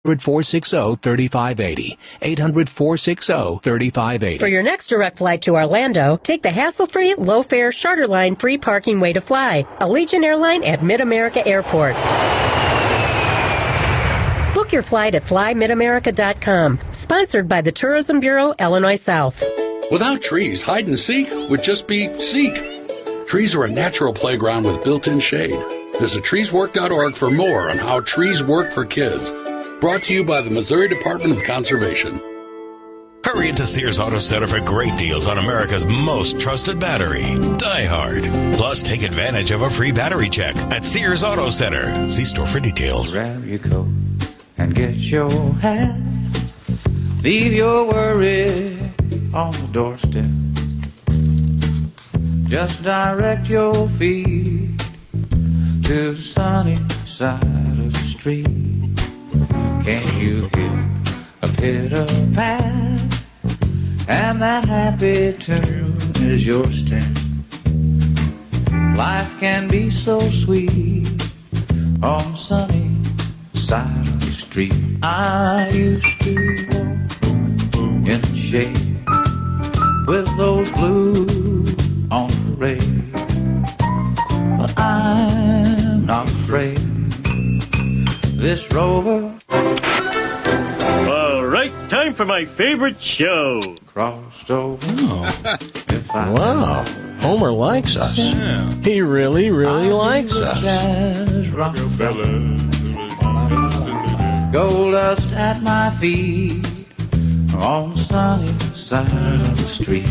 800-460-3580. 800-460-3580. For your next direct flight to Orlando, take the hassle-free, low-fare charter line free parking way to fly. Allegiant Airline at Mid-America Airport. Book your flight at flymidamerica.com. Sponsored by the Tourism Bureau, Illinois South. Without trees, hide and seek would just be seek. Trees are a natural playground with built-in shade. Visit treeswork.org for more on how trees work for kids. Brought to you by the Missouri Department of Conservation. Hurry into Sears Auto Center for great deals on America's most trusted battery, Die Hard. Plus, take advantage of a free battery check at Sears Auto Center. See store for details. Grab your coat and get your hat. Leave your worry on the doorstep. Just direct your feet to the sunny side of the street. Can you hear a pitter-pat? And that happy tune is your stem. Life can be so sweet on the sunny side of the street. I used to walk in the shade with those blues on parade, but I'm not afraid. This Rover. All right, time for my favorite show. Crossed over. Wow. Homer likes us. Yeah. He really, really likes us. Gold dust at my feet on the sunny side of the street.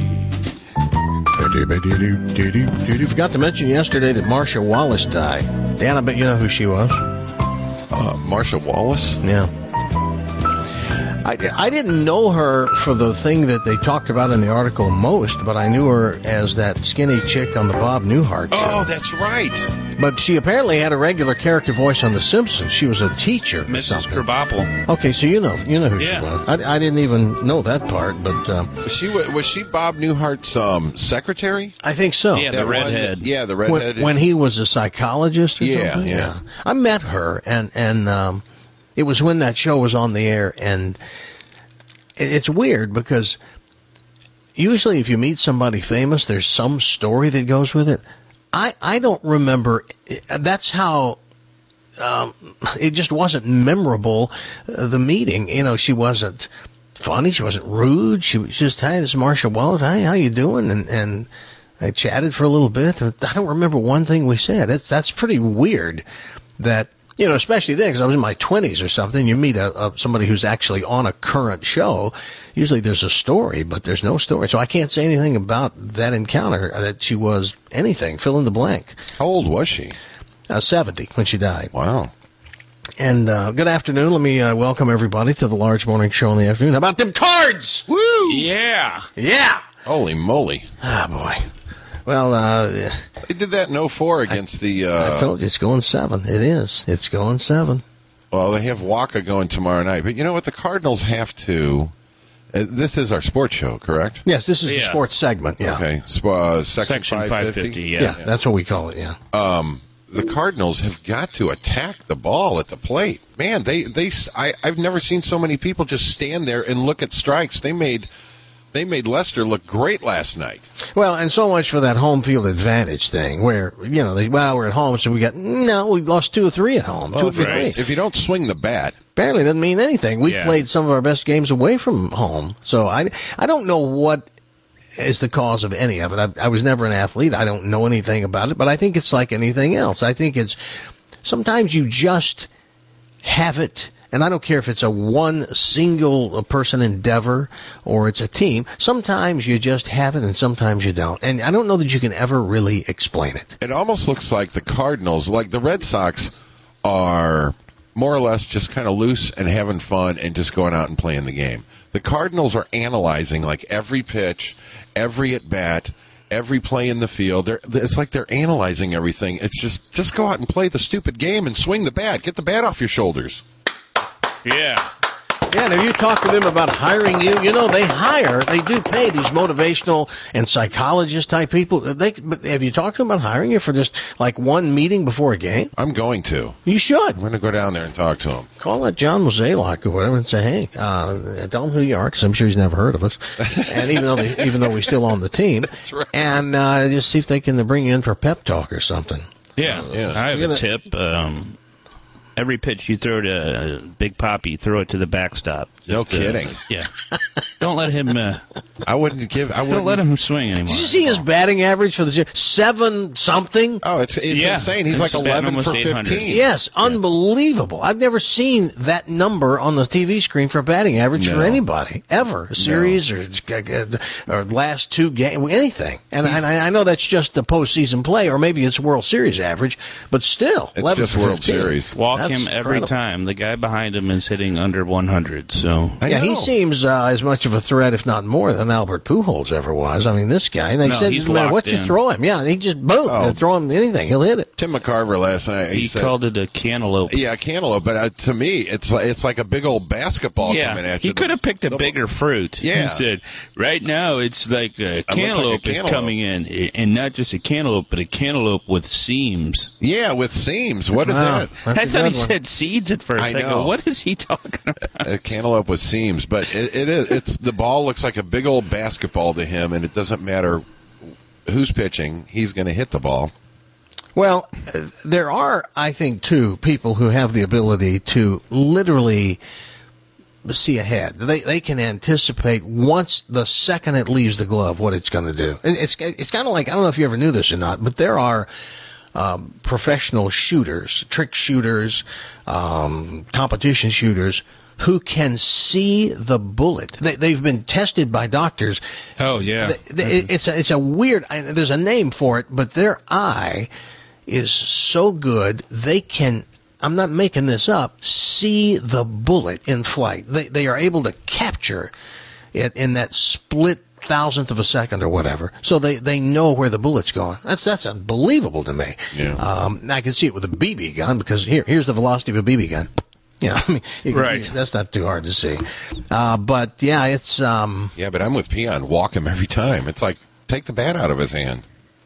Forgot to mention yesterday that Marcia Wallace died. Dan, I bet you know who she was. Marcia Wallace? Yeah. I didn't know her for the thing that they talked about in the article most, but I knew her as that skinny chick on the Bob Newhart show. Oh, that's right. But she apparently had a regular character voice on The Simpsons. She was a teacher. Mrs. Krabappel. Okay, so you know who she was. I didn't even know that part, but was she Bob Newhart's secretary? I think so. Yeah, the redhead. The redhead. When he was a psychologist or something? Yeah. I met her, and it was when that show was on the air, and it's weird because usually if you meet somebody famous, there's some story that goes with it. I don't remember. That's how it just wasn't memorable, the meeting. You know, she wasn't funny. She wasn't rude. She was just, hey, this is Marcia Wallace. Hey, how you doing? And I chatted for a little bit. I don't remember one thing we said. That's pretty weird that, you know, especially then, because I was in my 20s or something. You meet somebody who's actually on a current show. Usually there's a story, but there's no story. So I can't say anything about that encounter, that she was anything. Fill in the blank. How old was she? 70 when she died. Wow. And good afternoon. Let me welcome everybody to the Large Morning Show in the afternoon. How about them Cards? Woo! Yeah. Yeah. Holy moly. Ah, boy. Well, they did that in 04 against the... I told you, it's going 7. It is. It's going 7. Well, they have Waka going tomorrow night. But you know what? The Cardinals have to... this is our sports show, correct? Yes, this is the sports segment, yeah. Okay. Section 550? Yeah, that's what we call it, yeah. The Cardinals have got to attack the ball at the plate. Man, I've never seen so many people just stand there and look at strikes. They made Lester look great last night. Well, and so much for that home field advantage thing, where, you know, we're at home, so we lost 2 or 3 at home. 2 or 3. If you don't swing the bat, apparently doesn't mean anything. We've played some of our best games away from home, so I don't know what is the cause of any of it. I was never an athlete. I don't know anything about it, but I think it's like anything else. I think it's sometimes you just have it. And I don't care if it's a one single person endeavor or it's a team. Sometimes you just have it and sometimes you don't. And I don't know that you can ever really explain it. It almost looks like the Cardinals, like the Red Sox, are more or less just kind of loose and having fun and just going out and playing the game. The Cardinals are analyzing like every pitch, every at-bat, every play in the field. It's like they're analyzing everything. It's just go out and play the stupid game and swing the bat. Get the bat off your shoulders. Yeah. Yeah, and have you talked to them about hiring you? You know, they do pay these motivational and psychologist type people. But have you talked to them about hiring you for just like one meeting before a game? I'm going to. You should. I'm going to go down there and talk to him. Call that John Mozeliak or whatever and say, hey, tell him who you are, because I'm sure he's never heard of us. And even though we're still on the team. That's right. And just see if they can bring you in for a pep talk or something. Yeah. I have a tip. Every pitch you throw to Big Poppy, throw it to the backstop. No kidding. Yeah. Don't let him. Don't let him swing anymore. Did you see his batting average for this year? 7-something. Oh, it's insane. He's like 11 for 15. Yes, unbelievable. I've never seen that number on the TV screen for batting average for anybody ever. A series or last two games, anything. And I know that's just the postseason play, or maybe it's World Series average, but still, it's just World Series. Walk him every time. The guy behind him is hitting under 100. So he seems as much of a threat, if not more, than Albert Pujols ever was. I mean, this guy. And they said, no matter what you throw him, he just boom, throw him anything, he'll hit it. Tim McCarver last night he said, called it a cantaloupe. Yeah, a cantaloupe. But to me, it's like a big old basketball coming at you. He could have picked a bigger fruit. Yeah, he said, right now it's like a cantaloupe is coming in, and not just a cantaloupe, but a cantaloupe with seams. Yeah, with seams. What is that? I thought he said seeds at first. I go, what is he talking about? A cantaloupe with seams, but it's the ball looks like a big old basketball to him, and it doesn't matter who's pitching, he's going to hit the ball. Well, there are, I think, too, people who have the ability to literally see ahead. They can anticipate once the second it leaves the glove what it's going to do. It's kind of like, I don't know if you ever knew this or not, but there are professional shooters, trick shooters, competition shooters who can see the bullet. They've been tested by doctors. Oh, yeah. It's a weird, there's a name for it, but their eye is so good they can, I'm not making this up, see the bullet in flight. They are able to capture it in that split thousandth of a second or whatever. So they know where the bullet's going. That's unbelievable to me. Yeah. I can see it with a BB gun because here's the velocity of a BB gun. Yeah, I mean, right. That's not too hard to see. But yeah, it's yeah, but I'm with Peon. Walk him every time. It's like take the bat out of his hand.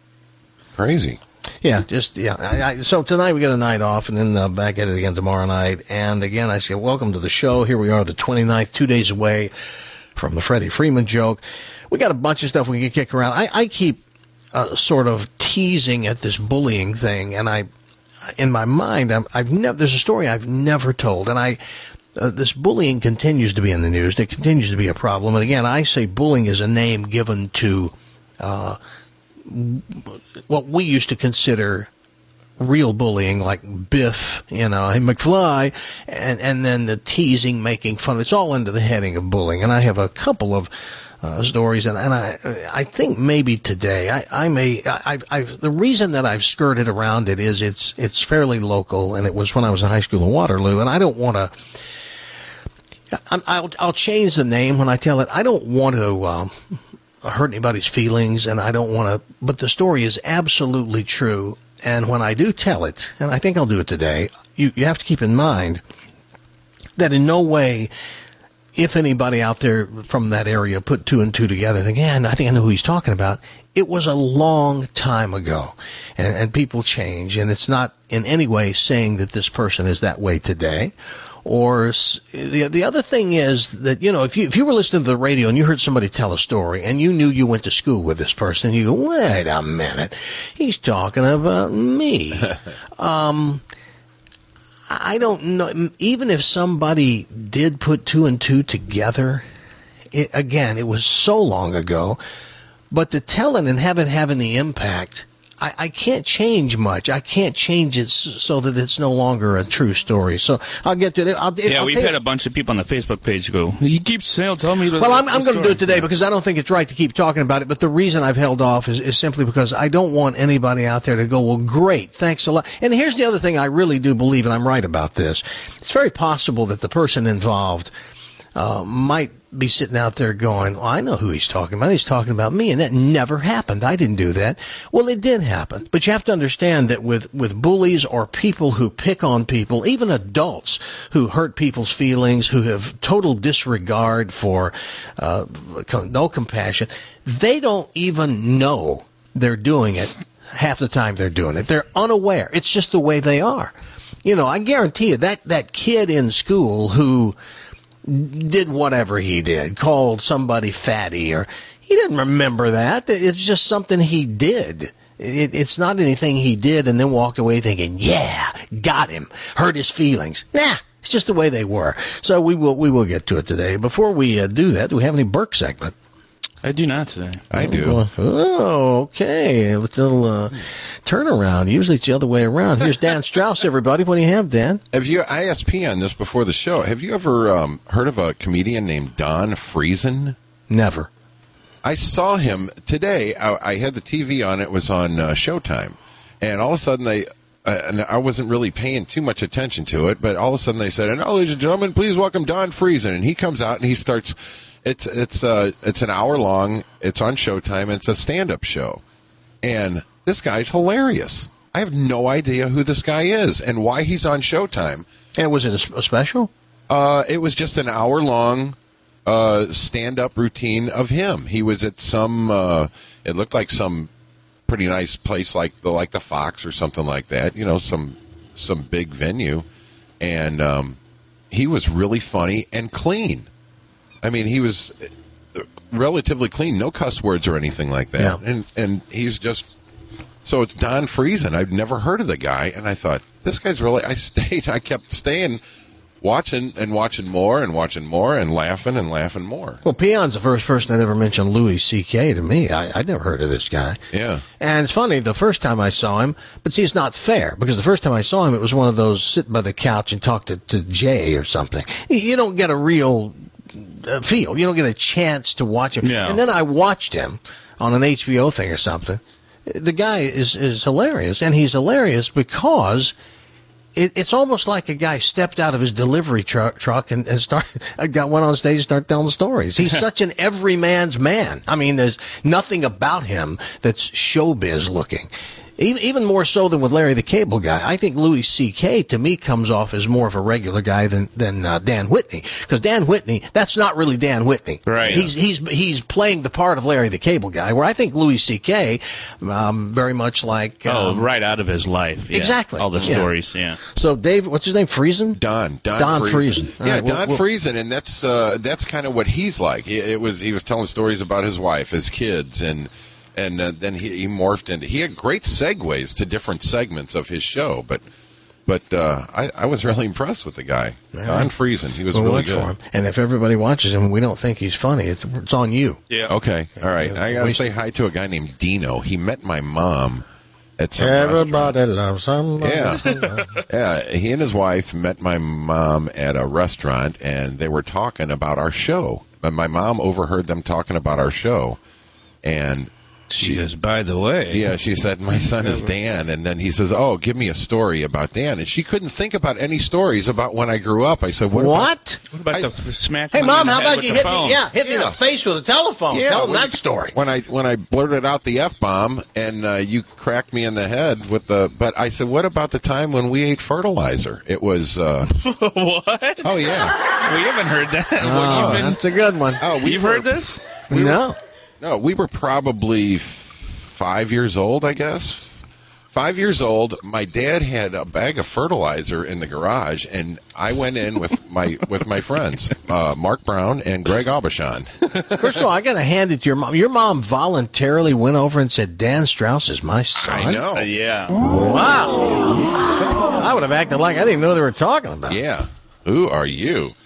Crazy. Yeah, so tonight we got a night off, and then back at it again tomorrow night. And again, I say welcome to the show. Here we are, the 29th, 2 days away from the Freddie Freeman joke. We got a bunch of stuff we can kick around. I keep sort of teasing at this bullying thing, and in my mind, there's a story I've never told, and this bullying continues to be in the news. It continues to be a problem. And again, I say bullying is a name given to what we used to consider real bullying, like Biff, hey, McFly, and then the teasing, making fun. It's all under the heading of bullying. And I have a couple of stories, and I think maybe today the reason that I've skirted around it is it's fairly local, and it was when I was in high school in Waterloo, and I don't want to. I'll change the name when I tell it. I don't want to hurt anybody's feelings, and I don't want to. But the story is absolutely true, and when I do tell it, and I think I'll do it today, you have to keep in mind that in no way, if anybody out there from that area put two and two together, think, I think I know who he's talking about. It was a long time ago, and people change, and it's not in any way saying that this person is that way today. Or the other thing is that, if you were listening to the radio and you heard somebody tell a story and you knew you went to school with this person, you go, wait a minute, he's talking about me. I don't know. Even if somebody did put two and two together, it was so long ago. But to tell it and have it have any impact, I can't change much. I can't change it so that it's no longer a true story. So I'll get to it. We've had a bunch of people on the Facebook page go, you keep telling me. Well, I'm going to do it today because I don't think it's right to keep talking about it. But the reason I've held off is simply because I don't want anybody out there to go, well, great, thanks a lot. And here's the other thing I really do believe, and I'm right about this. It's very possible that the person involved might be sitting out there going, well, I know who he's talking about. He's talking about me, and that never happened. I didn't do that. Well, it did happen. But you have to understand that with bullies or people who pick on people, even adults who hurt people's feelings, who have total disregard for no compassion, they don't even know they're doing it half the time they're doing it. They're unaware. It's just the way they are. You know, I guarantee you that kid in school who did whatever he did, called somebody fatty, or he didn't remember that. It's just something he did. It's not anything he did and then walked away thinking, yeah, got him, hurt his feelings. Nah, it's just the way they were. So we will get to it today. Before we do that, do we have any Burke segment? I do not today. I do. Oh, okay. A little turnaround. Usually it's the other way around. Here's Dan Strauss, everybody. What do you have, Dan? I asked P on this before the show. Have you ever heard of a comedian named Don Friesen? Never. I saw him today. I had the TV on. It was on Showtime. And all of a sudden and I wasn't really paying too much attention to it, but all of a sudden they said, and ladies and gentlemen, please welcome Don Friesen. And he comes out and he starts... It's an hour long. It's on Showtime. And it's a stand-up show, and this guy's hilarious. I have no idea who this guy is and why he's on Showtime. And was it a special? It was just an hour long stand-up routine of him. He was at some. It looked like some pretty nice place, like the Fox or something like that. You know, some big venue, and he was really funny and clean. I mean, he was relatively clean, no cuss words or anything like that. Yeah. And he's just... So it's Don Friesen. I've never heard of the guy, and I thought, this guy's really... I kept staying, watching more and laughing more. Well, Peon's the first person that ever mentioned Louis C.K. to me. I'd never heard of this guy. Yeah. And it's funny, the first time I saw him, but see, it's not fair, because the first time I saw him, it was one of those sit by the couch and talk to Jay or something. You don't get a real... feel. You don't get a chance to watch him. No. And then I watched him on an HBO thing or something. The guy is hilarious, and he's hilarious because it's almost like a guy stepped out of his delivery truck and went on stage and started telling stories. He's such an everyman's man. I mean, there's nothing about him that's showbiz looking. Even more so than with Larry the Cable Guy. I think Louis C.K. to me comes off as more of a regular guy than Dan Whitney, because Dan Whitney, that's not really Dan Whitney. Right. He's playing the part of Larry the Cable Guy. Where I think Louis C.K. Very much like right out of his life. Yeah. Exactly. All the stories. Yeah. So Dave, what's his name? Friesen? Don Friesen. Yeah, right, Don Friesen, and that's kind of what he's like. He was telling stories about his wife, his kids, and then he morphed into... He had great segues to different segments of his show, but I was really impressed with the guy. Yeah. Don Friesen, he was really good. For him. And if everybody watches him and we don't think he's funny, it's on you. Yeah. Okay, all right. I got to say hi to a guy named Dino. He met my mom at some Everybody restaurant. Loves somebody. Yeah. Yeah, he and his wife met my mom at a restaurant, and they were talking about our show. And my mom overheard them talking about our show, and... She goes, by the way. Yeah, she said, my son is Dan. And then he says, oh, give me a story about Dan. And she couldn't think about any stories about when I grew up. I said, What about the smack? Hey, Mom, how about you hit me in the face with a telephone? Yeah, Tell them that story. When I blurted out the F-bomb and you cracked me in the head with the... But I said, what about the time when we ate fertilizer? It was... What? Oh, yeah. We haven't heard that. Oh, that's a good one. Oh, you've heard this? No, we were probably 5 years old, I guess. 5 years old. My dad had a bag of fertilizer in the garage, and I went in with my friends, Mark Brown and Greg Aubuchon. First of all, I got to hand it to your mom. Your mom voluntarily went over and said, Dan Strauss is my son? I know. Yeah. Wow. I would have acted like I didn't even know they were talking about. Yeah. Who are you?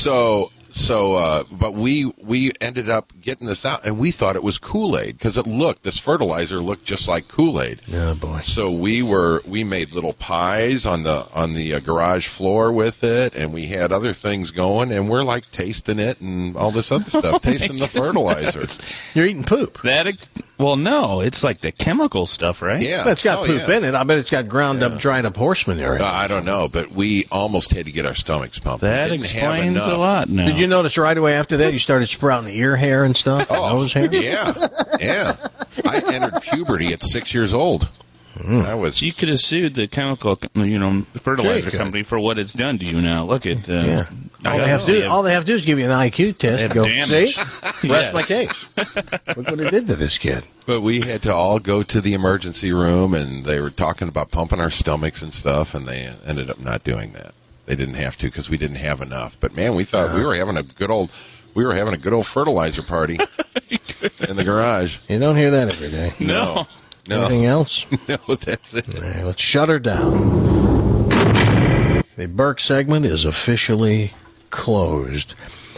But we ended up getting this out, and we thought it was Kool-Aid because this fertilizer looked just like Kool-Aid. Oh boy! So we made little pies on the garage floor with it, and we had other things going, and we're like tasting it and all this other stuff, tasting the fertilizer. You're eating poop. Well, no, it's like the chemical stuff, right? Yeah, but it's got poop in it. I bet it's got ground up, dried up horse manure. I don't know, but we almost had to get our stomachs pumped. That explains a lot. Now, did you you notice right away after that you started sprouting ear hair and stuff? Nose hair? Yeah. I entered puberty at 6 years old. You could have sued the chemical, the fertilizer company for what it's done to you now. Look at all they have to do is give you an IQ test and go, see? Rest my case. Look what it did to this kid. But we had to all go to the emergency room, and they were talking about pumping our stomachs and stuff, and they ended up not doing that. They didn't have to because we didn't have enough. But, man, we thought we were having a good old fertilizer party in the garage. You don't hear that every day. No. Anything else? No, that's it. Right, let's shut her down. The Burke segment is officially closed.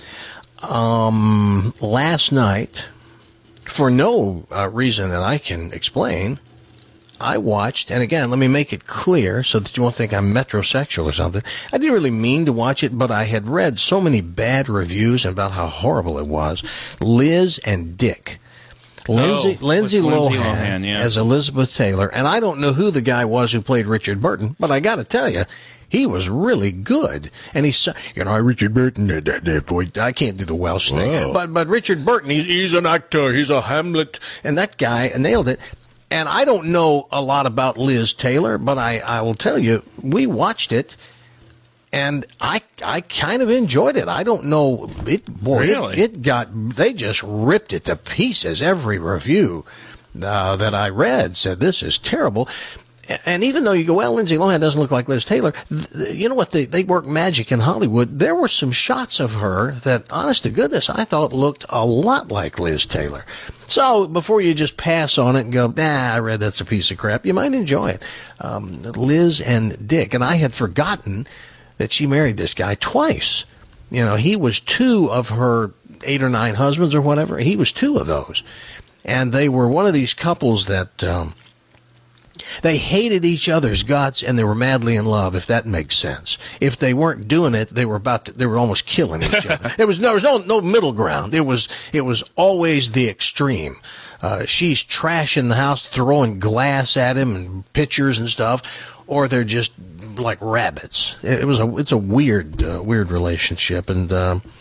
Last night, for no reason that I can explain, I watched, and again, let me make it clear so that you won't think I'm metrosexual or something. I didn't really mean to watch it, but I had read so many bad reviews about how horrible it was. Liz and Dick. Lindsay Lohan as Elizabeth Taylor, and I don't know who the guy was who played Richard Burton, but I got to tell you, he was really good. And he's, Richard Burton, I can't do the Welsh thing, but Richard Burton, he's an actor, he's a Hamlet, and that guy nailed it. And I don't know a lot about Liz Taylor, but I will tell you, we watched it. And I kind of enjoyed it. I don't know. They just ripped it to pieces. Every review that I read said, this is terrible. And even though you go, well, Lindsay Lohan doesn't look like Liz Taylor, you know what? They work magic in Hollywood. There were some shots of her that, honest to goodness, I thought looked a lot like Liz Taylor. So before you just pass on it and go, I read that's a piece of crap, you might enjoy it. Liz and Dick. And I had forgotten that she married this guy twice. He was 2 of her 8 or 9 husbands or whatever. He was 2 of those. And they were one of these couples that they hated each other's guts and they were madly in love, if that makes sense. If they weren't doing it, they were almost killing each other. There was no middle ground. It was always the extreme. She's trashing the house, throwing glass at him and pictures and stuff, or they're just like rabbits. It's a weird relationship. And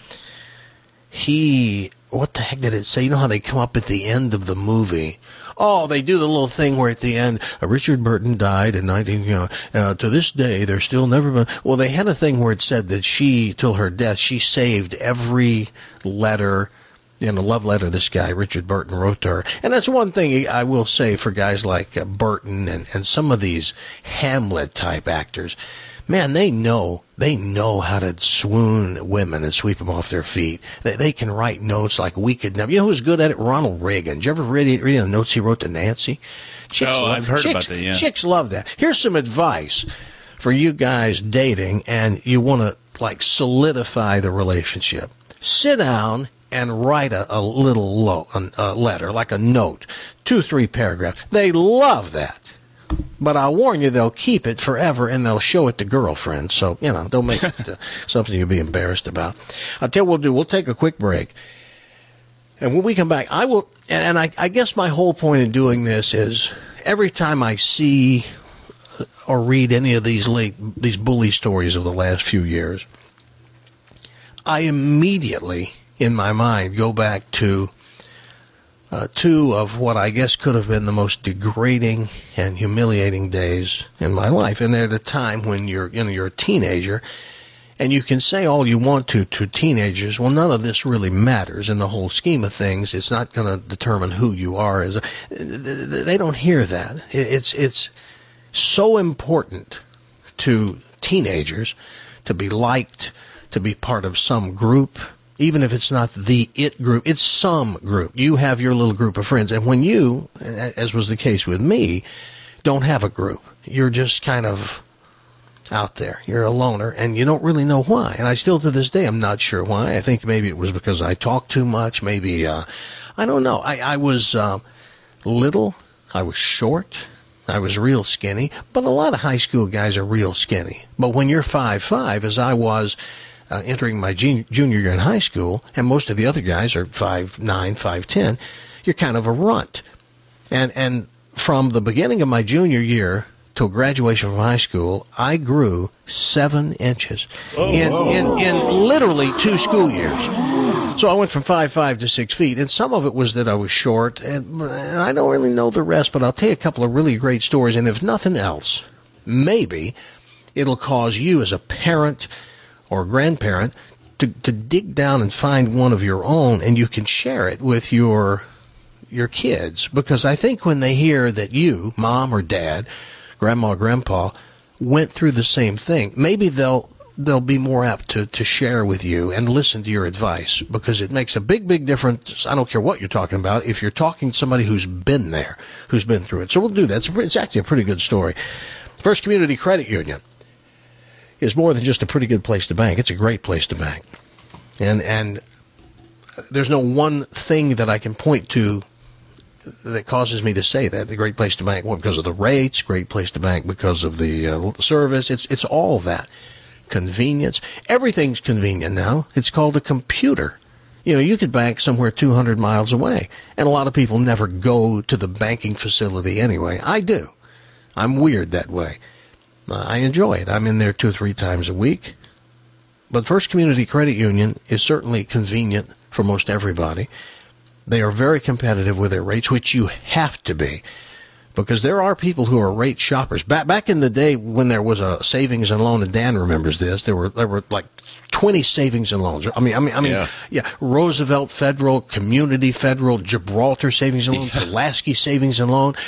what the heck did it say? You know how they come up at the end of the movie? Oh, they do the little thing where at the end, Richard Burton died in to this day, there's still never been. Well, they had a thing where it said that till her death, she saved every letter, love letter this guy, Richard Burton, wrote to her. And that's one thing I will say for guys like Burton and some of these Hamlet-type actors. Man, they know how to swoon women and sweep them off their feet. They can write notes like we could never. You know who's good at it? Ronald Reagan. Did you ever read the notes he wrote to Nancy? I've heard about that, yeah. Chicks love that. Here's some advice for you guys dating and you want to, solidify the relationship. Sit down and write a little letter, like a note, 2-3 paragraphs. They love that. But I'll warn you, they'll keep it forever, and they'll show it to girlfriends. So, don't make it something you'll be embarrassed about. I'll tell you what we'll do. We'll take a quick break. And when we come back, I will, and I guess my whole point in doing this is every time I see or read any of these bully stories of the last few years, I immediately, in my mind, go back to 2 of what I guess could have been the most degrading and humiliating days in my life. And they're at a time when you're a teenager, and you can say all you want to teenagers. Well, none of this really matters in the whole scheme of things. It's not going to determine who you are. They don't hear that. It's so important to teenagers to be liked, to be part of some group. Even if it's not the it group, it's some group. You have your little group of friends. And when you, as was the case with me, don't have a group, you're just kind of out there. You're a loner, and you don't really know why. And I still, to this day, I'm not sure why. I think maybe it was because I talked too much. Maybe, I don't know. I was little. I was short. I was real skinny. But a lot of high school guys are real skinny. But when you're 5'5", as I was, entering my junior year in high school, and most of the other guys are 5'9", 5'10", you're kind of a runt. And from the beginning of my junior year till graduation from high school, I grew 7 inches in literally 2 school years. So I went from 5'5" to 6 feet, and some of it was that I was short, and I don't really know the rest, but I'll tell you a couple of really great stories, and if nothing else, maybe it'll cause you as a parent or grandparent to dig down and find one of your own, and you can share it with your kids, because I think when they hear that you, mom or dad, grandma or grandpa, went through the same thing, maybe they'll be more apt to share with you and listen to your advice, because it makes a big difference. I don't care what you're talking about, if you're talking to somebody who's been there, who's been through it. So we'll do that. It's actually a pretty good story. First Community Credit Union is more than just a pretty good place to bank. It's a great place to bank. And there's no one thing that I can point to that causes me to say that. The great place to bank, well, because of the rates, great place to bank because of the service. It's all that. Convenience. Everything's convenient now. It's called a computer. You know, you could bank somewhere 200 miles away, and a lot of people never go to the banking facility anyway. I do. I'm weird that way. I enjoy it. I'm in there 2 or 3 times a week. But First Community Credit Union is certainly convenient for most everybody. They are very competitive with their rates, which you have to be, because there are people who are rate shoppers. Back in the day when there was a savings and loan, and Dan remembers this, there were like 20 savings and loans. I mean, yeah. Roosevelt Federal, Community Federal, Gibraltar Savings and Loan, Pulaski Savings and Loan,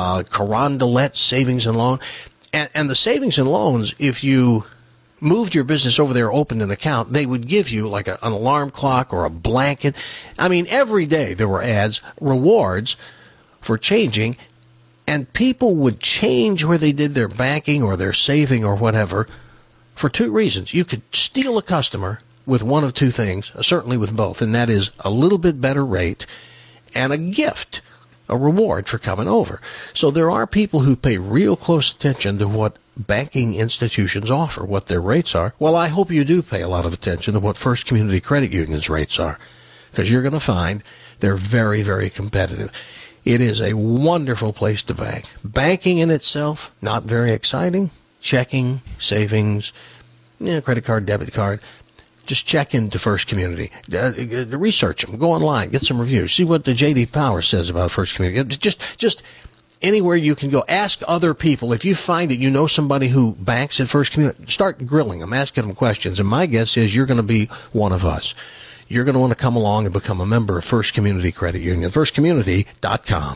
Carondelet Savings and Loan. And the savings and loans, if you moved your business over there, opened an account, they would give you like an alarm clock or a blanket. I mean, every day there were ads, rewards for changing, and people would change where they did their banking or their saving or whatever for 2 reasons. You could steal a customer with one of 2 things, certainly with both, and that is a little bit better rate and a gift, a reward for coming over. So there are people who pay real close attention to what banking institutions offer, what their rates are. Well, I hope you do pay a lot of attention to what First Community Credit Union's rates are, because you're going to find they're very, very competitive. It is a wonderful place to bank. Banking in itself, not very exciting. Checking, savings, credit card, debit card. Just check into First Community. Research them. Go online. Get some reviews. See what the J.D. Power says about First Community. Just anywhere you can go. Ask other people. If you find that you know somebody who banks at First Community, start grilling them, asking them questions. And my guess is you're going to be one of us. You're going to want to come along and become a member of First Community Credit Union. FirstCommunity.com.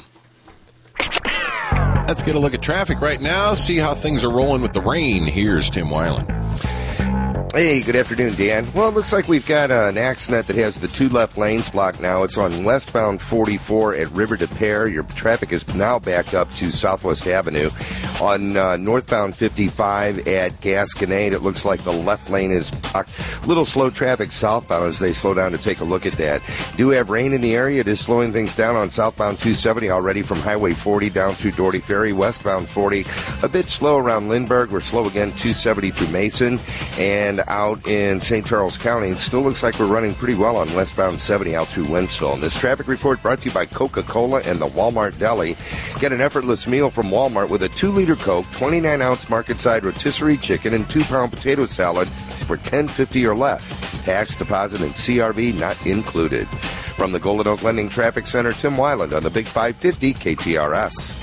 Let's get a look at traffic right now, see how things are rolling with the rain. Here's Tim Weiland. Hey, good afternoon, Dan. Well, it looks like we've got an accident that has the 2 left lanes blocked now. It's on westbound 44 at River de Pere. Your traffic is now backed up to Southwest Avenue. On northbound 55 at Gasconade, it looks like the left lane is blocked. A little slow traffic southbound as they slow down to take a look at that. Do have rain in the area. It is slowing things down on southbound 270 already from Highway 40 down through Doherty Ferry. Westbound 40, a bit slow around Lindbergh. We're slow again 270 through Mason. And out in St. Charles County, it still looks like we're running pretty well on westbound 70 out through Wentzville. And this traffic report brought to you by Coca-Cola and the Walmart Deli. Get an effortless meal from Walmart with a 2-liter Coke, 29-ounce market-side rotisserie chicken, and 2-pound potato salad for $10.50 or less. Tax, deposit, and CRV not included. From the Golden Oak Lending Traffic Center, Tim Weiland on the Big 550 KTRS.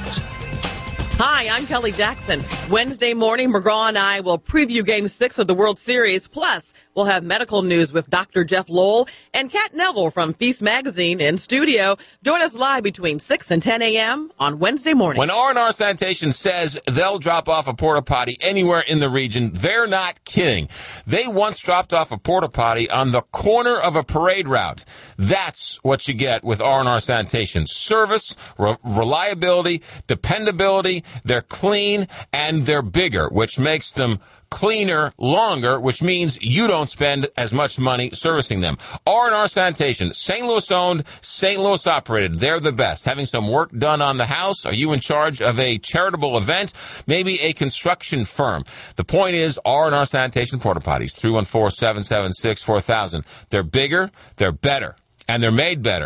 Hi, I'm Kelly Jackson. Wednesday morning, McGraw and I will preview Game 6 of the World Series. Plus, we'll have medical news with Dr. Jeff Lowell and Kat Neville from Feast Magazine in studio. Join us live between 6 and 10 a.m. on Wednesday morning. When R&R Sanitation says they'll drop off a porta potty anywhere in the region, they're not kidding. They once dropped off a porta potty on the corner of a parade route. That's what you get with R&R Sanitation. Service, reliability, dependability. They're clean and they're bigger, which makes them cleaner longer, which means you don't spend as much money servicing them. R&R Sanitation, St. Louis owned, St. Louis operated. They're the best. Having some work done on the house? Are you in charge of a charitable event? Maybe a construction firm. The point is R&R Sanitation porta potties, 314-776-4000. They're bigger, they're better, and they're made better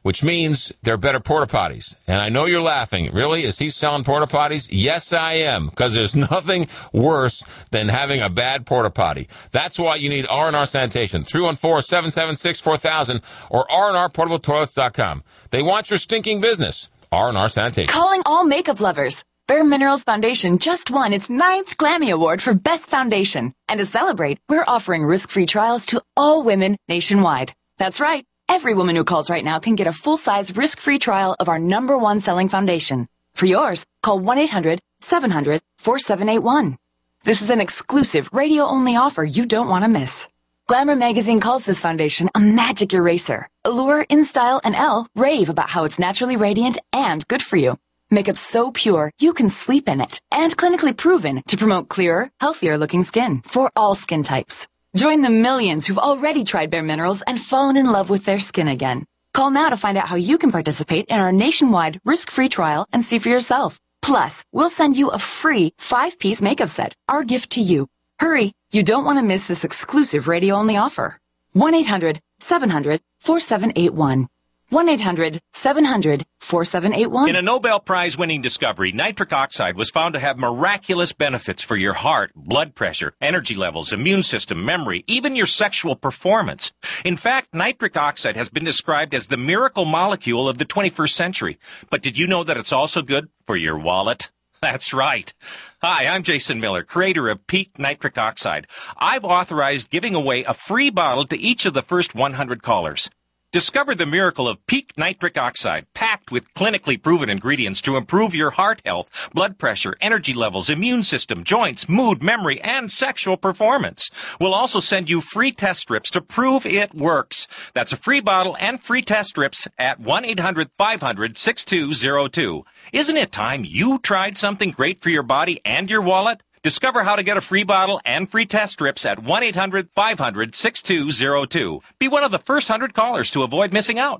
which means they're better porta potties. And I know you're laughing. Really? Is he selling porta potties? Yes, I am, because there's nothing worse than having a bad porta potty. That's why you need R&R Sanitation. 314-776-4000 or rnrportabletoilets.com. They want your stinking business. R&R Sanitation. Calling all makeup lovers. Bare Minerals Foundation just won its 9th Glammy Award for Best Foundation. And to celebrate, we're offering risk-free trials to all women nationwide. That's right. Every woman who calls right now can get a full-size risk-free trial of our #1 selling foundation. For yours, call 1-800-700-4781. This is an exclusive radio-only offer you don't want to miss. Glamour magazine calls this foundation a magic eraser. Allure, InStyle, and Elle rave about how it's naturally radiant and good for you. Makeup so pure, you can sleep in it. And clinically proven to promote clearer, healthier-looking skin for all skin types. Join the millions who've already tried Bare Minerals and fallen in love with their skin again. Call now to find out how you can participate in our nationwide risk-free trial and see for yourself. Plus, we'll send you a free 5-piece makeup set, our gift to you. Hurry, you don't want to miss this exclusive radio-only offer. 1-800-700-4781. 1-800-700-4781. In a Nobel Prize-winning discovery, nitric oxide was found to have miraculous benefits for your heart, blood pressure, energy levels, immune system, memory, even your sexual performance. In fact, nitric oxide has been described as the miracle molecule of the 21st century. But did you know that it's also good for your wallet? That's right. Hi, I'm Jason Miller, creator of Peak Nitric Oxide. I've authorized giving away a free bottle to each of the first 100 callers. Discover the miracle of Peak Nitric Oxide, packed with clinically proven ingredients to improve your heart health, blood pressure, energy levels, immune system, joints, mood, memory, and sexual performance. We'll also send you free test strips to prove it works. That's a free bottle and free test strips at 1-800-500-6202. Isn't it time you tried something great for your body and your wallet? Discover how to get a free bottle and free test strips at 1-800-500-6202. Be one of the first 100 callers to avoid missing out.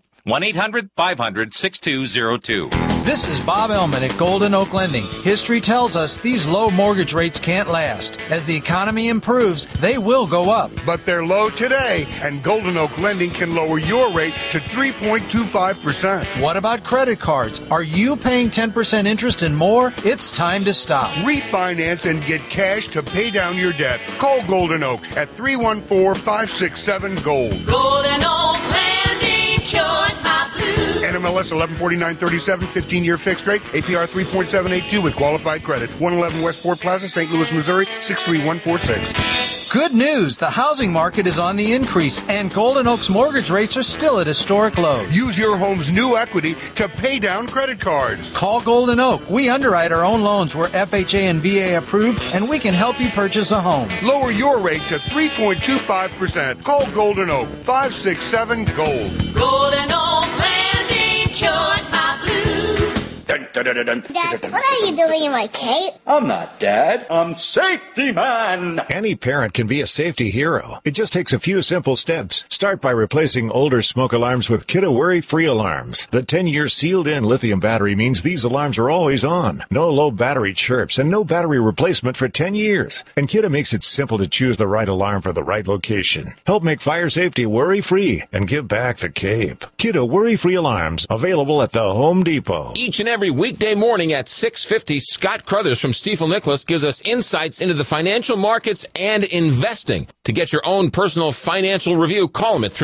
1-800-500-6202. This is Bob Ellman at Golden Oak Lending. History tells us these low mortgage rates can't last. As the economy improves, they will go up. But they're low today, and Golden Oak Lending can lower your rate to 3.25%. What about credit cards? Are you paying 10% interest and more? It's time to stop. Refinance and get cash to pay down your debt. Call Golden Oak at 314-567-GOLD. Golden Oak Lending, short my blues. NMLS 114937, 15-year fixed rate, APR 3.782 with qualified credit. 111 West Fort Plaza, St. Louis, Missouri, 63146. Good news, the housing market is on the increase, and Golden Oak's mortgage rates are still at historic lows. Use your home's new equity to pay down credit cards. Call Golden Oak. We underwrite our own loans. We're FHA and VA approved, and we can help you purchase a home. Lower your rate to 3.25%. Call Golden Oak, 567-GOLD. Golden Oak Lending, short my blues. Dad, what are you doing in my cape? I'm not Dad. I'm Safety Man. Any parent can be a safety hero. It just takes a few simple steps. Start by replacing older smoke alarms with Kidde Worry-Free alarms. The 10-year sealed-in lithium battery means these alarms are always on. No low battery chirps and no battery replacement for 10 years. And Kidde makes it simple to choose the right alarm for the right location. Help make fire safety worry-free and give back the cape. Kidde Worry-Free alarms, available at the Home Depot. Each and every weekday morning at 6:50, Scott Crothers from Stifel Nicholas gives us insights into the financial markets and investing. To get your own personal financial review, call him at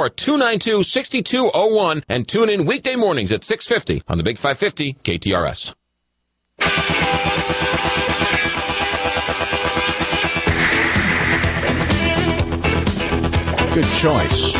314-292-6201 and tune in weekday mornings at 6:50 on the Big 550 KTRS. Good choice.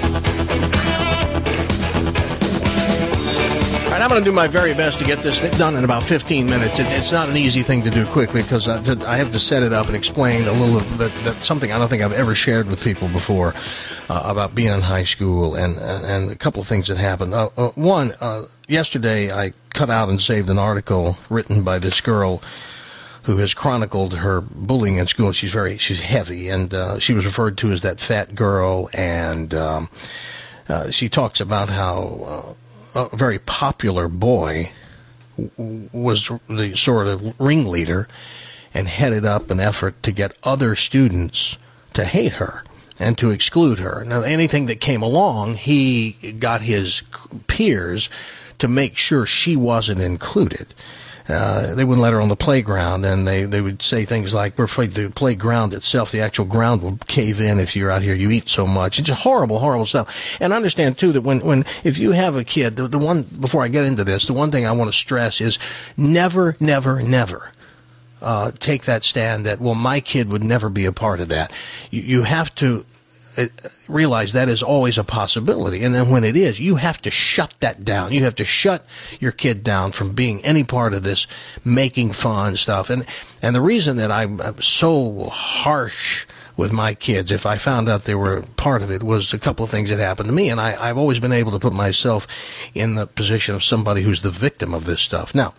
All right, I'm going to do my very best to get this done in about 15 minutes. It's not an easy thing to do quickly because I have to set it up and explain a little bit that something I don't think I've ever shared with people before about being in high school and a couple of things that happened. One, yesterday I cut out and saved an article written by this girl who has chronicled her bullying in school. She's heavy, and she was referred to as that fat girl, and she talks about how a very popular boy was the sort of ringleader and headed up an effort to get other students to hate her. and to exclude her. Now, anything that came along, he got his peers to make sure she wasn't included. They wouldn't let her on the playground, and they would say things like, we're afraid the playground itself, the actual ground will cave in if you're out here, you eat so much. It's just horrible, horrible stuff. And understand, too, that if you have a kid, the one, before I get into this, the one thing I want to stress is never, never, never take that stand that, well, my kid would never be a part of that. You have to realize that is always a possibility. And then when it is, you have to shut that down. You have to shut your kid down from being any part of this making fun stuff. And the reason that I'm so harsh with my kids, if I found out they were part of it, was a couple of things that happened to me. And I've always been able to put myself in the position of somebody who's the victim of this stuff. Now,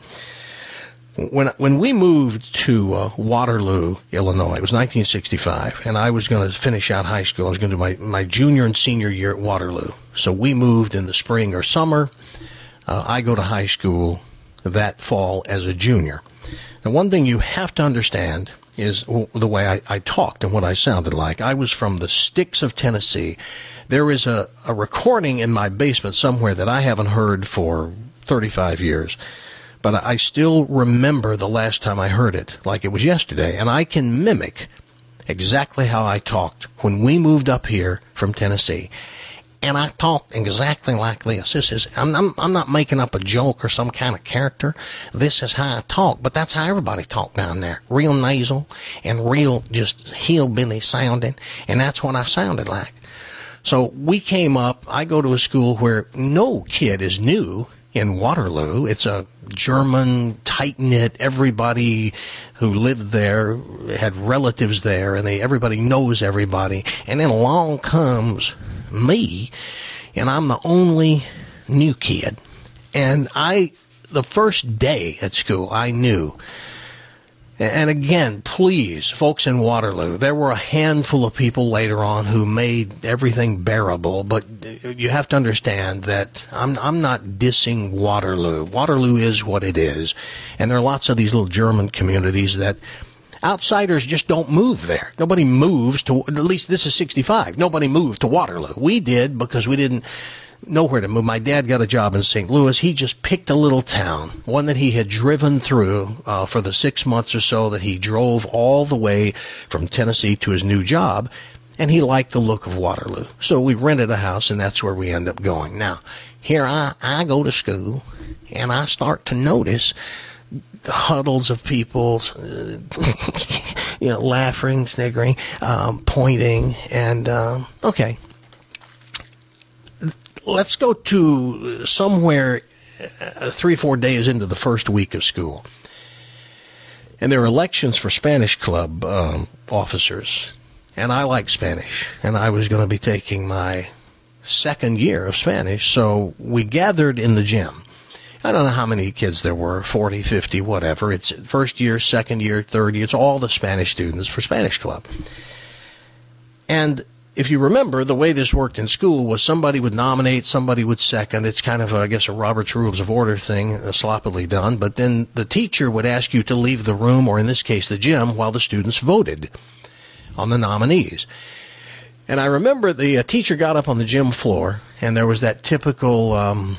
when we moved to Waterloo, Illinois, it was 1965, and I was going to finish out high school. I was going to do my junior and senior year at Waterloo. So we moved in the spring or summer. I go to high school that fall as a junior. Now, one thing you have to understand is the way I talked and what I sounded like. I was from the sticks of Tennessee. There is a recording in my basement somewhere that I haven't heard for 35 years. But I still remember the last time I heard it, like it was yesterday. And I can mimic exactly how I talked when we moved up here from Tennessee. And I talked exactly like this. I'm not making up a joke or some kind of character. This is how I talk. But that's how everybody talked down there. Real nasal and real just hillbilly sounding. And that's what I sounded like. So we came up. I go to a school where no kid is new in Waterloo. It's a German, tight-knit, everybody who lived there had relatives there, and everybody knows everybody. And then along comes me, and I'm the only new kid. And the first day at school, I knew. And again, please, folks in Waterloo, there were a handful of people later on who made everything bearable, but you have to understand that I'm not dissing Waterloo. Waterloo is what it is, and there are lots of these little German communities that outsiders just don't move there. Nobody moves to, at least this is 65, nobody moved to Waterloo. We did because we didn't know where to move. My dad got a job in St. Louis. He just picked a little town, one that he had driven through for the 6 months or so that he drove all the way from Tennessee to his new job, and he liked the look of Waterloo. So we rented a house, and that's where we end up going. Now, here I go to school, and I start to notice the huddles of people, laughing, sniggering, pointing, and okay. Let's go to somewhere 3-4 days into the first week of school. And there are elections for Spanish club officers. And I like Spanish. And I was going to be taking my second year of Spanish. So we gathered in the gym. I don't know how many kids there were, 40, 50, whatever. It's first year, second year, third year. It's all the Spanish students for Spanish club. And if you remember, the way this worked in school was somebody would nominate, somebody would second. It's kind of, I guess, a Robert's Rules of Order thing, sloppily done. But then the teacher would ask you to leave the room, or in this case, the gym, while the students voted on the nominees. And I remember the teacher got up on the gym floor, and there was that typical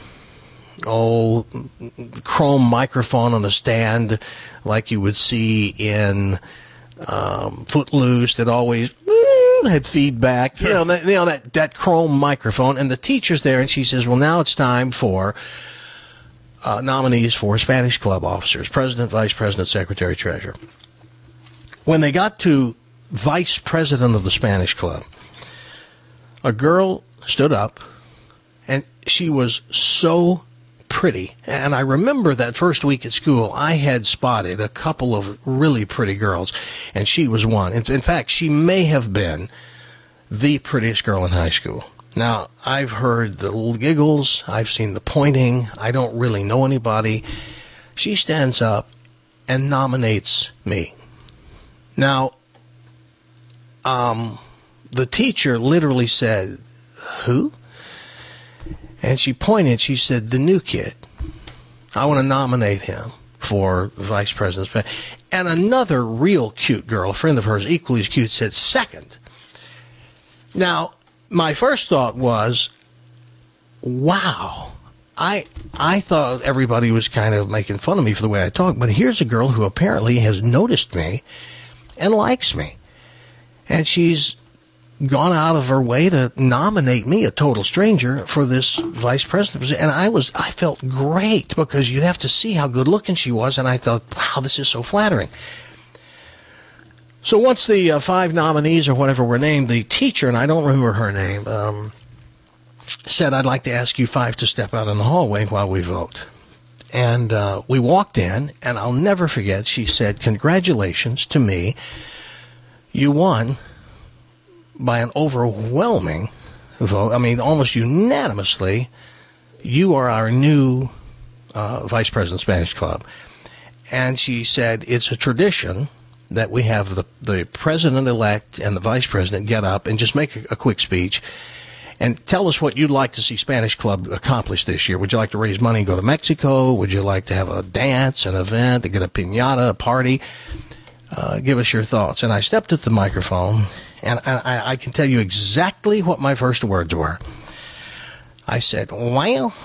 chrome microphone on a stand like you would see in Footloose that always had feedback, that chrome microphone, and the teacher's there, and she says, well, now it's time for nominees for Spanish club officers, president, vice president, secretary, treasurer. When they got to vice president of the Spanish club, a girl stood up, and she was so pretty. And I remember that first week at school, I had spotted a couple of really pretty girls, and she was one. In fact, she may have been the prettiest girl in high school. Now, I've heard the little giggles. I've seen the pointing. I don't really know anybody. She stands up and nominates me. Now, the teacher literally said, who? And she pointed, she said, the new kid. I want to nominate him for vice president. And another real cute girl, a friend of hers, equally as cute, said second. Now, my first thought was, wow. I thought everybody was kind of making fun of me for the way I talk, but here's a girl who apparently has noticed me and likes me. And she's gone out of her way to nominate me, a total stranger, for this vice president position. And I felt great, because you'd have to see how good looking she was, and I thought, wow, this is so flattering. So once the 5 nominees or whatever were named, the teacher, and I don't remember her name, said, I'd like to ask you 5 to step out in the hallway while we vote. And we walked in, and I'll never forget, she said, congratulations to me. You won by an overwhelming vote. I mean, almost unanimously. You are our new vice president of Spanish Club. And she said, it's a tradition that we have the president-elect and the vice president get up and just make a quick speech and tell us what you'd like to see Spanish Club accomplish this year. Would you like to raise money and go to Mexico? Would you like to have a dance, an event, to get a piñata, a party? Give us your thoughts. And I stepped at the microphone, and I can tell you exactly what my first words were. I said, well,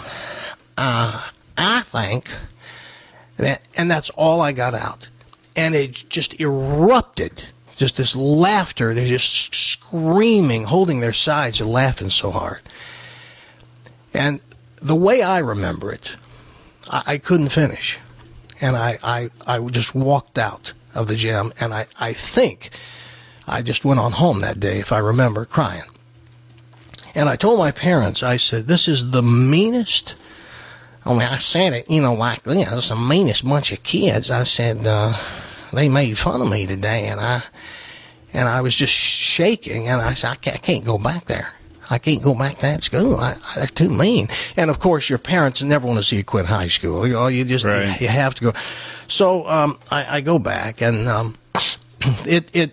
I think that, and that's all I got out. And it just erupted. Just this laughter. They're just screaming, holding their sides and laughing so hard. And the way I remember it, I couldn't finish. And I just walked out of the gym, and I think I just went on home that day, if I remember, crying. And I told my parents, I said, this is the meanest, I said it, like this, the meanest bunch of kids. I said, they made fun of me today, and I was just shaking, and I said, I can't go back there. I can't go back to that school. They're too mean. And of course, your parents never want to see you quit high school. You just right. You have to go. So I go back, and it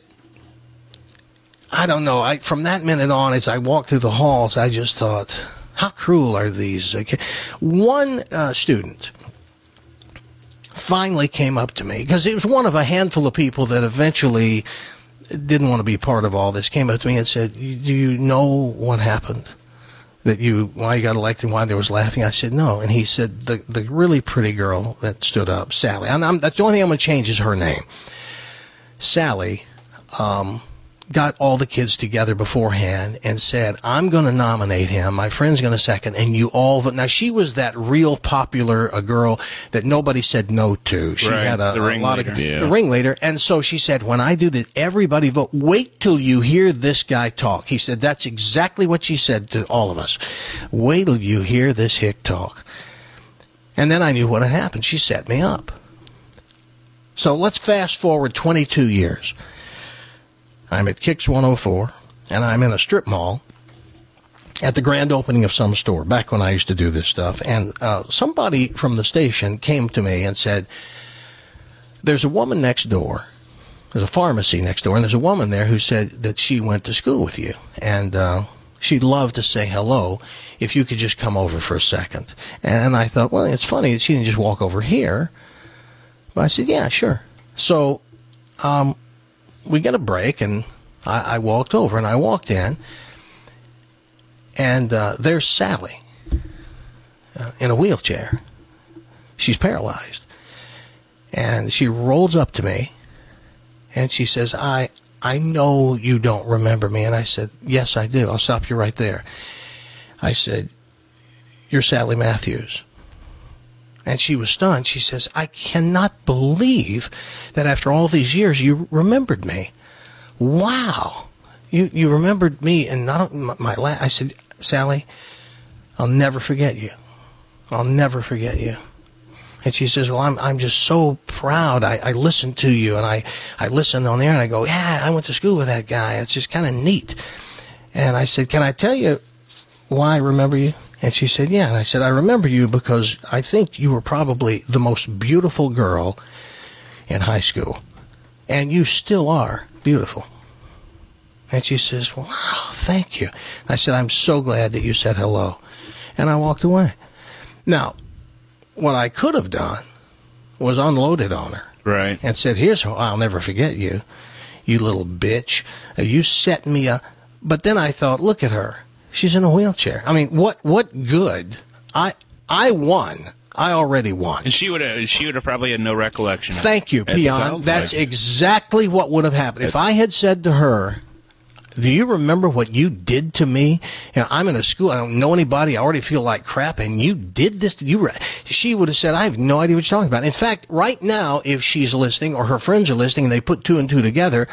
I don't know. From that minute on, as I walked through the halls, I just thought, how cruel are these? One student finally came up to me, because it was one of a handful of people that eventually didn't want to be part of all this, came up to me and said, do you know what happened? Why you got elected, why there was laughing? I said, no. And he said, the really pretty girl that stood up, Sally, and that's the only thing I'm going to change is her name. Sally, got all the kids together beforehand and said, I'm going to nominate him, my friend's going to second, and you all vote. Now, she was that real popular girl that nobody said no to. She had a lot of the ringleader. And so she said, when I do that, everybody vote. Wait till you hear this guy talk. He said, that's exactly what she said to all of us. Wait till you hear this hick talk. And then I knew what had happened. She set me up. So let's fast forward 22 years. I'm at Kicks 104, and I'm in a strip mall at the grand opening of some store, back when I used to do this stuff. And somebody from the station came to me and said, there's a woman next door. There's a pharmacy next door, and there's a woman there who said that she went to school with you. And she'd love to say hello if you could just come over for a second. And I thought, well, it's funny that she didn't just walk over here. But I said, yeah, sure. So we get a break, and I walked over, and I walked in, and there's Sally in a wheelchair. She's paralyzed. And she rolls up to me, and she says, I know you don't remember me. And I said, yes, I do. I'll stop you right there. I said, you're Sally Matthews. And she was stunned. She says, I cannot believe that after all these years you remembered me. Wow. You remembered me and not my last. I said, Sally, I'll never forget you. I'll never forget you. And she says, well, I'm just so proud. I listened to you, and I listened on there, and I go, yeah, I went to school with that guy. It's just kind of neat. And I said, can I tell you why I remember you? And she said, yeah. And I said, I remember you because I think you were probably the most beautiful girl in high school. And you still are beautiful. And she says, wow, thank you. And I said, I'm so glad that you said hello. And I walked away. Now, what I could have done was unloaded on her. Right. And said, here's how I'll never forget you, you little bitch. You set me up But then I thought, look at her. She's in a wheelchair. I mean, what good? I won. I already won. And she would have probably had no recollection. Thank you, Peon. That's exactly what would have happened. If I had said to her, do you remember what you did to me? You know, I'm in a school. I don't know anybody. I already feel like crap. And you did this. She would have said, I have no idea what you're talking about. In fact, right now, if she's listening or her friends are listening and they put two and two together,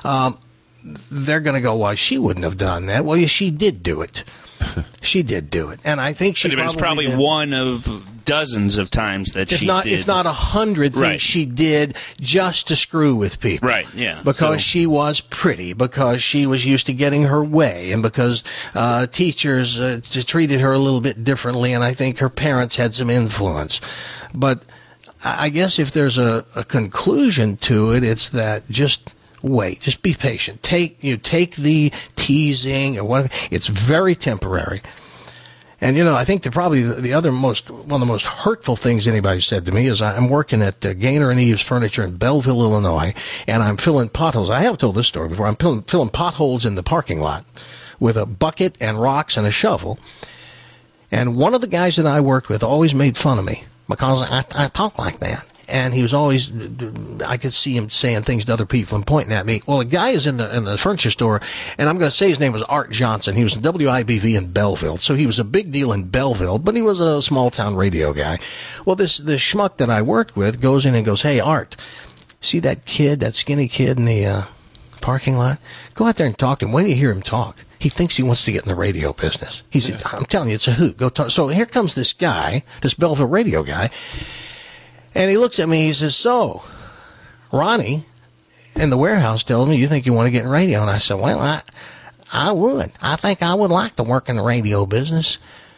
they're going to go, well, she wouldn't have done that. Well, yeah, she did do it. She did do it. And I think she But it's probably did. One of dozens of times that she did. If not 100 things she did just to screw with people. Right, yeah. Because she was pretty, because she was used to getting her way, and because teachers treated her a little bit differently, and I think her parents had some influence. But I guess if there's a conclusion to it, it's that just wait, just be patient. Take the teasing or whatever. It's very temporary. And, I think probably one of the most hurtful things anybody said to me is I'm working at Gaynor and Eves Furniture in Belleville, Illinois, and I'm filling potholes. I have told this story before. I'm filling potholes in the parking lot with a bucket and rocks and a shovel. And one of the guys that I worked with always made fun of me because I talk like that. And he was always, I could see him saying things to other people and pointing at me. Well, a guy is in the furniture store, and I'm going to say his name was Art Johnson. He was in WIBV in Belleville. So he was a big deal in Belleville, but he was a small town radio guy. Well, this schmuck that I worked with goes in and goes, hey, Art, see that skinny kid in the parking lot? Go out there and talk to him. Wait till you hear him talk. He thinks he wants to get in the radio business. He said, I'm telling you, it's a hoot. Go talk. So here comes this guy, this Belleville radio guy. And he looks at me, he says, so, Ronnie in the warehouse tells me you think you want to get in radio. And I said, well, I would. I think I would like to work in the radio business.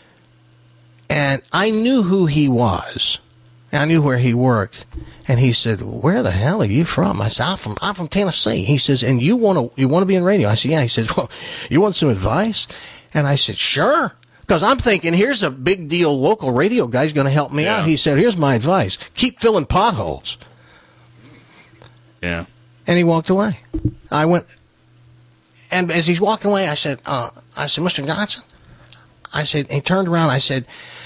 And I knew who he was. I knew where he worked. And he said, where the hell are you from? I said, I'm from Tennessee. He says, and you want to be in radio? I said, yeah. He said, well, you want some advice? And I said, sure. Because I'm thinking, here's a big deal local radio guy's going to help me out. He said, here's my advice. Keep filling potholes. Yeah. And he walked away. I went, and as he's walking away, I said, Mr. Johnson, I said, he turned around, I said,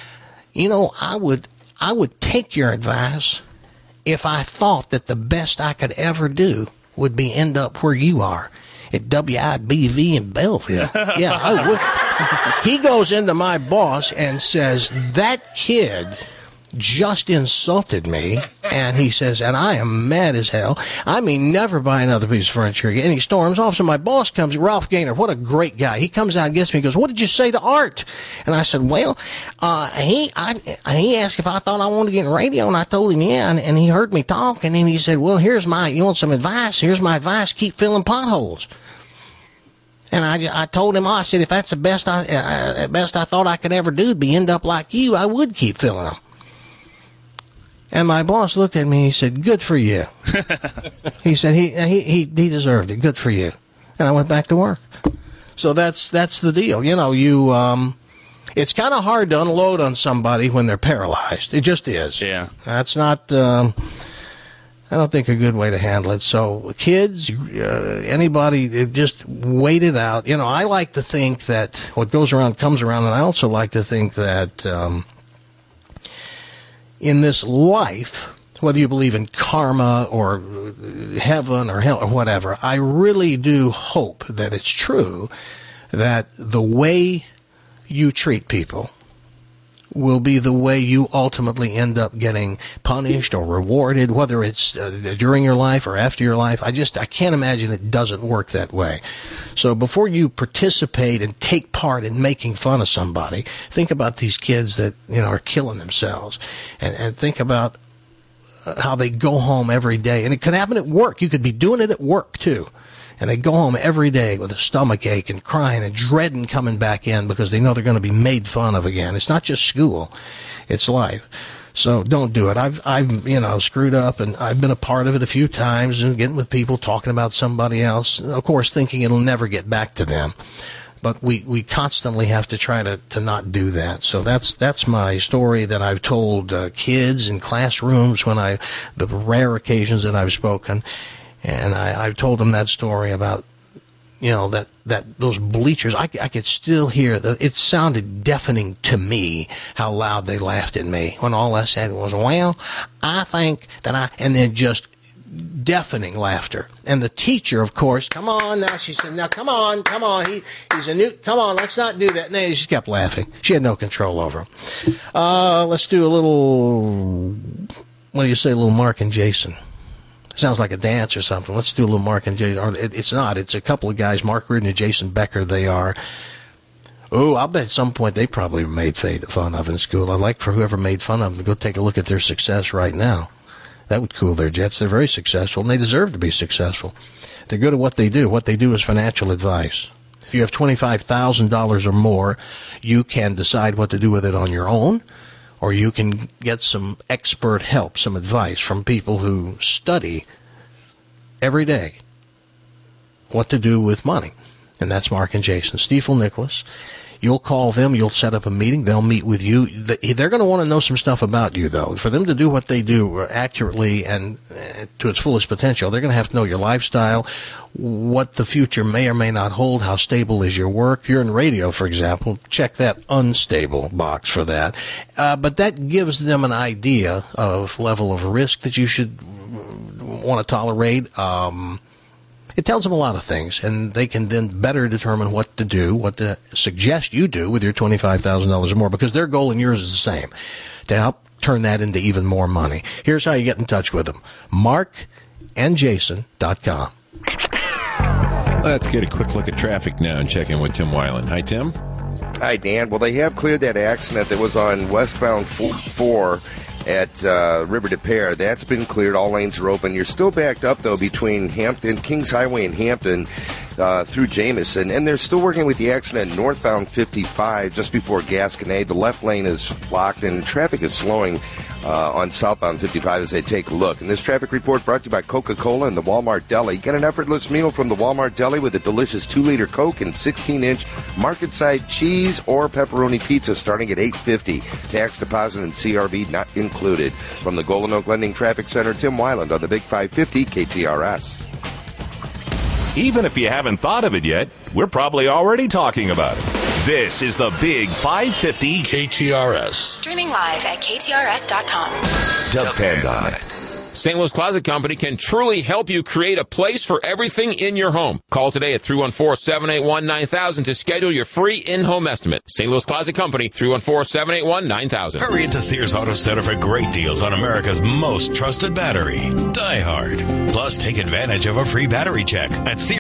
I would take your advice if I thought that the best I could ever do would be end up where you are. At WIBV in Belleville. Yeah, I would. He goes into my boss and says, that kid just insulted me. And he says, and I am mad as hell. I mean, never buy another piece of furniture again. And he storms off. So my boss comes, Ralph Gaynor, what a great guy. He comes out and gets me and goes, what did you say to Art? And I said, well, he asked if I thought I wanted to get in radio. And I told him, yeah. And he heard me talk. And then he said, well, you want some advice? Here's my advice. Keep filling potholes. And I told him, I said, if that's the best I thought I could ever do, be end up like you, I would keep filling them. And my boss looked at me and he said, good for you. He said, he deserved it. Good for you. And I went back to work. So that's the deal. It's kind of hard to unload on somebody when they're paralyzed. It just is. Yeah. That's not, I don't think a good way to handle it. So kids, anybody, just wait it out. I like to think that what goes around comes around, and I also like to think that in this life, whether you believe in karma or heaven or hell or whatever, I really do hope that it's true that the way you treat people will be the way you ultimately end up getting punished or rewarded, whether it's during your life or after your life. I can't imagine it doesn't work that way. So before you participate and take part in making fun of somebody, think about these kids that, are killing themselves, and think about how they go home every day. And it could happen at work. You could be doing it at work too. And they go home every day with a stomach ache and crying and dreading coming back in because they know they're going to be made fun of again. It's not just school. It's life. So don't do it. I've screwed up, and I've been a part of it a few times, and getting with people talking about somebody else, of course, thinking it'll never get back to them. But we constantly have to try to not do that. So that's my story that I've told kids in classrooms the rare occasions that I've spoken. And I've told them that story about those bleachers, I could still hear it sounded deafening to me how loud they laughed at me when all I said was, well, I think that and then just deafening laughter. And the teacher, of course, come on now, she said, now come on, he's a new, come on, let's not do that. And they just kept laughing. She had no control over him. Let's do a little, what do you say, a little Mark and Jason. Sounds like a dance or something. Let's do a little Mark and Jason. Or it's not. It's a couple of guys, Mark Reardon and Jason Becker, they are. Oh, I'll bet at some point they probably were made fun of in school. I'd like for whoever made fun of them to go take a look at their success right now. That would cool their jets. They're very successful, and they deserve to be successful. They're good at what they do. What they do is financial advice. If you have $25,000 or more, you can decide what to do with it on your own, or you can get some expert help, some advice from people who study every day what to do with money. And that's Mark and Jason. Stiefel Nicholas. You'll call them. You'll set up a meeting. They'll meet with you. They're going to want to know some stuff about you, though. For them to do what they do accurately and to its fullest potential, they're going to have to know your lifestyle, what the future may or may not hold, how stable is your work. If you're in radio, for example, check that unstable box for that. But that gives them an idea of level of risk that you should want to tolerate. It tells them a lot of things, and they can then better determine what to do, what to suggest you do with your $25,000 or more, because their goal and yours is the same, to help turn that into even more money. Here's how you get in touch with them. markandjason.com. Let's get a quick look at traffic now and check in with Tim Weiland. Hi, Tim. Hi, Dan. Well, they have cleared that accident that was on westbound 4 at River de Pere. That's been cleared. All lanes are open. You're still backed up, though, between Hampton, Kings Highway and Hampton through Jameson. And they're still working with the accident northbound 55 just before Gasconade. The left lane is blocked, and traffic is slowing on southbound 55 as they take a look. And this traffic report brought to you by Coca-Cola and the Walmart Deli. Get an effortless meal from the Walmart Deli with a delicious 2-liter Coke and 16-inch market-side cheese or pepperoni pizza starting at $8.50. Tax deposit and CRV not included. From the Golden Oak Lending Traffic Center, Tim Weiland on the Big 550 KTRS. Even if you haven't thought of it yet, we're probably already talking about it. This is the Big 550 KTRS. Streaming live at KTRS.com. Depend on it. St. Louis Closet Company can truly help you create a place for everything in your home. Call today at 314-781-9000 to schedule your free in-home estimate. St. Louis Closet Company, 314-781-9000. Hurry into Sears Auto Center for great deals on America's most trusted battery, Die Hard. Plus, take advantage of a free battery check at Sears.